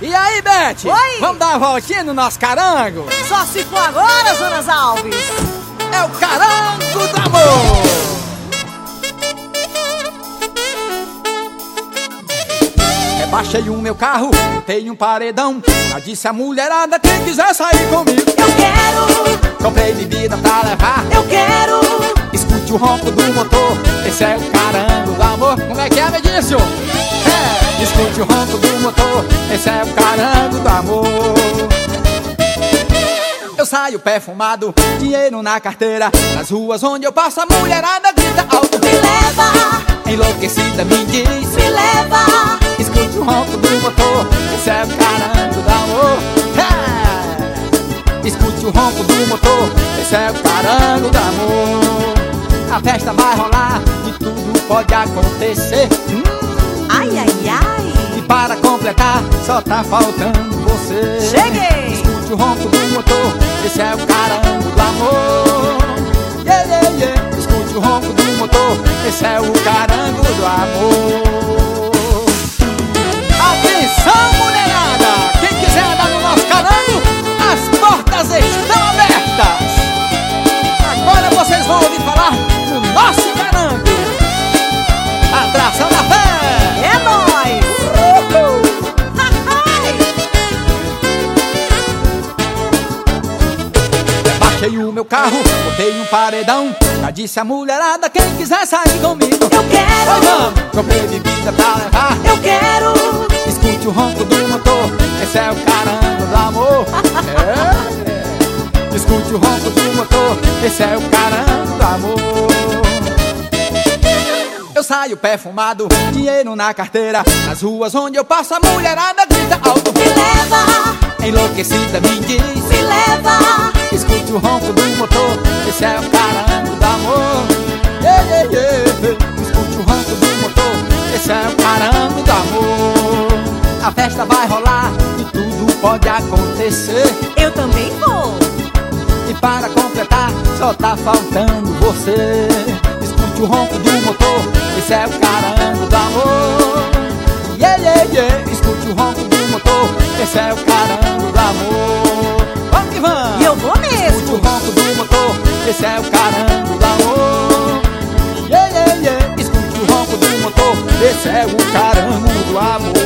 E aí, Beth? Oi! Vamos dar uma voltinha no nosso carango? Só se for agora, Jonas Alves! É o carango do amor! Rebaixei o meu carro, botei um paredão. Já disse a mulherada, quem quiser sair comigo. Eu quero! Comprei bebida pra levar. Eu quero! Escute o ronco do motor, esse é o carango do amor. Como é que é, Medício? Escute o ronco do motor, esse é o carango do amor. Eu saio perfumado, dinheiro na carteira. Nas ruas onde eu passo a mulherada grita alto. Me leva! Enlouquecida me diz, Me leva! escute o ronco do motor, esse é o carango do amor. Escute o ronco do motor, esse é o carango do amor. A festa vai rolar e tudo pode acontecer. Ai, ai, ai! E para completar, só tá faltando você. Cheguei! Escute o ronco do motor, esse é o carango do amor. Yeah, yeah, yeah. Escute o ronco do motor, esse é o carango do amor. Atenção, mulherada! Quem quiser dar no nosso carango, as portas estão abertas. Agora vocês vão ouvir falar no nosso carango. Atração da fé! É nóis! Baixei o meu carro, botei um paredão. Já disse a mulherada, quem quiser sair comigo. Eu quero! Oi, vamos! Comprei bebida pra levar. Eu quero! Escute o ronco do motor, esse é o carango do amor. Escute o ronco do motor, esse é o carango do amor. Eu saio perfumado, dinheiro na carteira. Nas ruas onde eu passo a mulherada grita alto. Me leva! Enlouquecida me diz, Me leva! escute o ronco do motor, esse é o carango do amor. Yeah, yeah, yeah. Escute o ronco do motor, esse é o carango do amor. A festa vai rolar e tudo pode acontecer. Eu também vou! E para completar, só tá faltando você. Escute o ronco do motor, esse é o carango do amor. Yeah, yeah, yeah. Escute o ronco do motor, esse é o carango do amor. Vamos que vamos! E eu vou mesmo! Escute o ronco do motor, esse é o carango do amor. Yeah, yeah, yeah. Escute o ronco do motor, esse é o carango do amor.